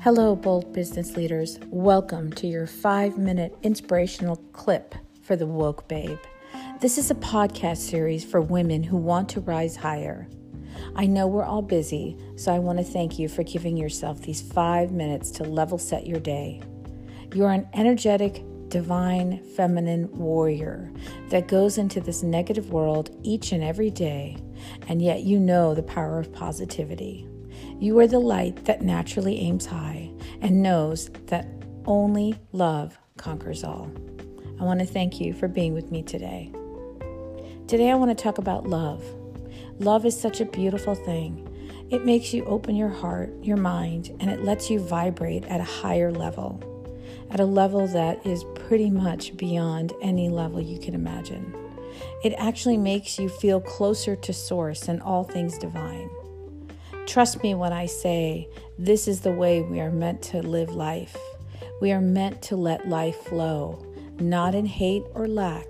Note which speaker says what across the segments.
Speaker 1: Hello, bold business leaders. Welcome to your 5-minute inspirational clip for the Woke Babe. This is a podcast series for women who want to rise higher. I know we're all busy, so I want to thank you for giving yourself these 5 minutes to level set your day. You're an energetic, divine, feminine warrior that goes into this negative world each and every day, and yet you know the power of positivity. You are the light that naturally aims high and knows that only love conquers all. I want to thank you for being with me today. Today I want to talk about love. Love is such a beautiful thing. It makes you open your heart, your mind, and it lets you vibrate at a higher level, at a level that is pretty much beyond any level you can imagine. It actually makes you feel closer to Source and all things divine. Trust me when I say this is the way we are meant to live life. We are meant to let life flow, not in hate or lack,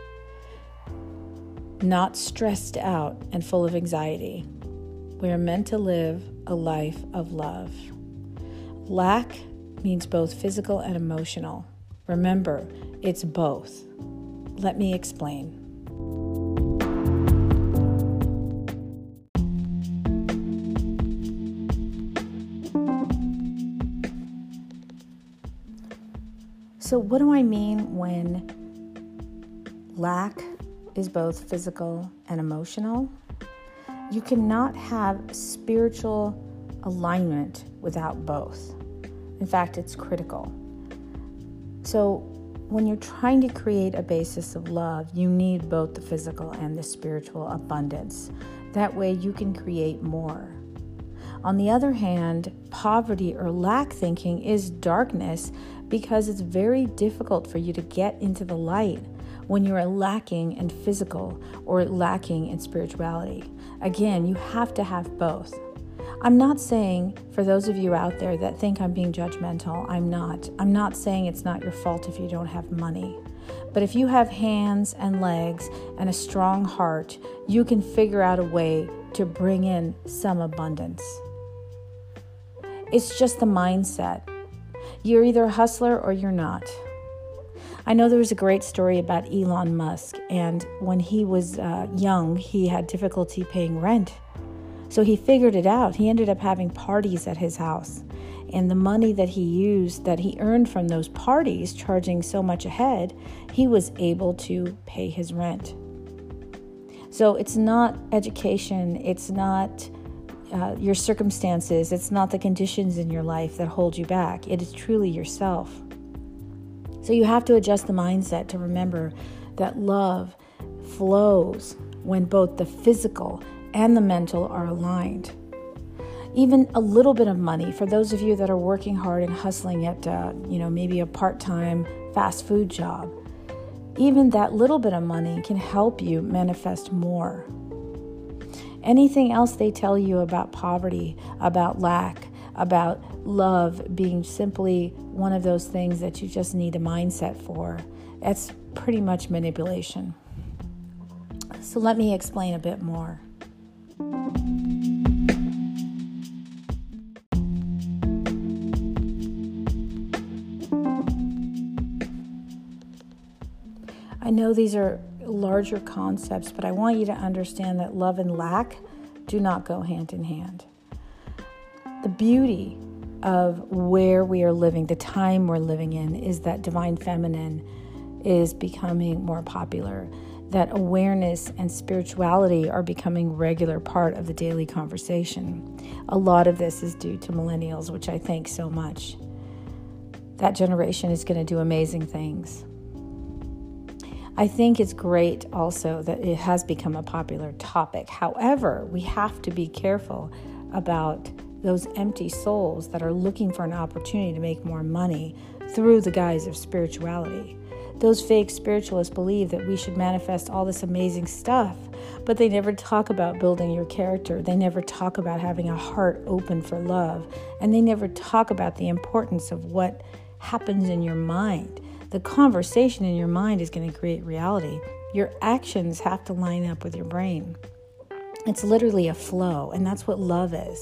Speaker 1: not stressed out and full of anxiety. We are meant to live a life of love. Lack means both physical and emotional. Remember, it's both. Let me explain. So what do I mean when lack is both physical and emotional? You cannot have spiritual alignment without both. In fact, it's critical. So when you're trying to create a basis of love, you need both the physical and the spiritual abundance. That way you can create more. On the other hand, poverty or lack thinking is darkness because it's very difficult for you to get into the light when you are lacking in physical or lacking in spirituality. Again, you have to have both. I'm not saying, for those of you out there that think I'm being judgmental, I'm not. I'm not saying it's not your fault if you don't have money. But if you have hands and legs and a strong heart, you can figure out a way to bring in some abundance. It's just the mindset. You're either a hustler or you're not. I know there was a great story about Elon Musk, and when he was young, he had difficulty paying rent. So he figured it out. He ended up having parties at his house. And the money that he earned from those parties, charging so much ahead, he was able to pay his rent. So it's not education, it's not your circumstances, it's not the conditions in your life that hold you back. It is truly yourself. So you have to adjust the mindset to remember that love flows when both the physical and the mental are aligned. Even a little bit of money, for those of you that are working hard and hustling at maybe a part-time fast food job, even that little bit of money can help you manifest more. Anything else they tell you about poverty, about lack, about love being simply one of those things that you just need a mindset for, that's pretty much manipulation. So let me explain a bit more. I know these are larger concepts, but I want you to understand that love and lack do not go hand in hand. The beauty of where we are living, the time we're living in, is that divine feminine is becoming more popular, that awareness and spirituality are becoming a regular part of the daily conversation. A lot of this is due to millennials, which I thank so much. That generation is going to do amazing things. I think it's great also that it has become a popular topic. However, we have to be careful about those empty souls that are looking for an opportunity to make more money through the guise of spirituality. Those fake spiritualists believe that we should manifest all this amazing stuff, but they never talk about building your character. They never talk about having a heart open for love, and they never talk about the importance of what happens in your mind. The conversation in your mind is going to create reality. Your actions have to line up with your brain. It's literally a flow, and that's what love is.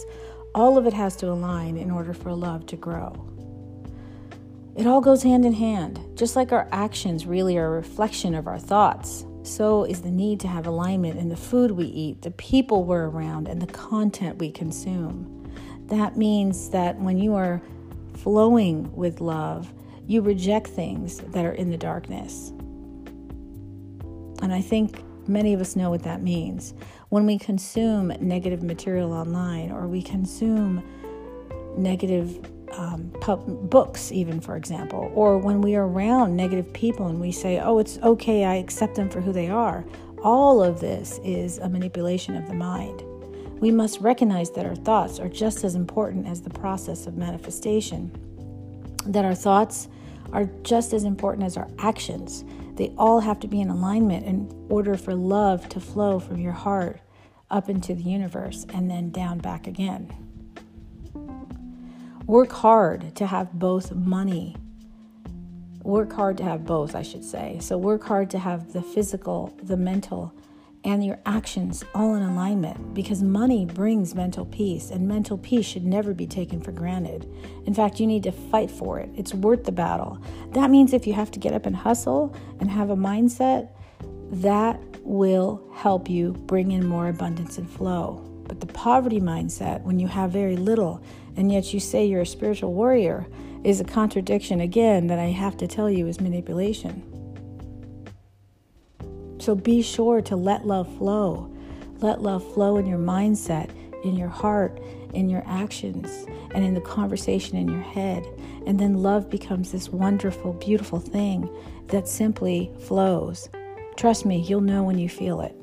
Speaker 1: All of it has to align in order for love to grow. It all goes hand in hand. Just like our actions really are a reflection of our thoughts, so is the need to have alignment in the food we eat, the people we're around, and the content we consume. That means that when you are flowing with love, you reject things that are in the darkness. And I think many of us know what that means. When we consume negative material online, or we consume negative books, even, for example, or when we are around negative people and we say, oh, it's okay, I accept them for who they are, all of this is a manipulation of the mind. We must recognize that our thoughts are just as important as the process of manifestation, that our thoughts are just as important as our actions. They all have to be in alignment in order for love to flow from your heart up into the universe and then down back again. Work hard to have both money. Work hard to have both, I should say. So work hard to have the physical, the mental, and your actions all in alignment, because money brings mental peace, and mental peace should never be taken for granted. In fact, you need to fight for it. It's worth the battle. That means if you have to get up and hustle and have a mindset, that will help you bring in more abundance and flow. But the poverty mindset, when you have very little, and yet you say you're a spiritual warrior, is a contradiction, again, that I have to tell you is manipulation. So be sure to let love flow. Let love flow in your mindset, in your heart, in your actions, and in the conversation in your head. And then love becomes this wonderful, beautiful thing that simply flows. Trust me, you'll know when you feel it.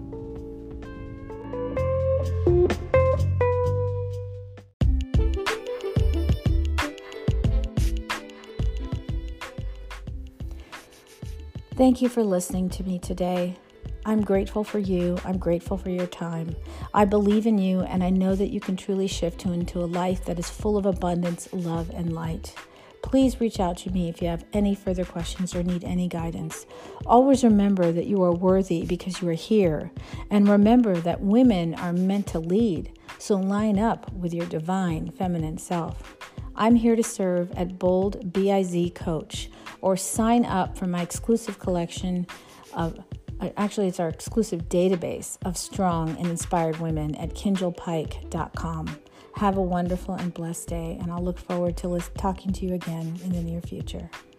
Speaker 1: Thank you for listening to me today. I'm grateful for you. I'm grateful for your time. I believe in you, and I know that you can truly shift into a life that is full of abundance, love, and light. Please reach out to me if you have any further questions or need any guidance. Always remember that you are worthy because you are here. And remember that women are meant to lead, so line up with your divine feminine self. I'm here to serve at Bold BIZ Coach, or sign up for my exclusive collection of, actually it's our exclusive database of strong and inspired women at KinjalPike.com. Have a wonderful and blessed day, and I'll look forward to talking to you again in the near future.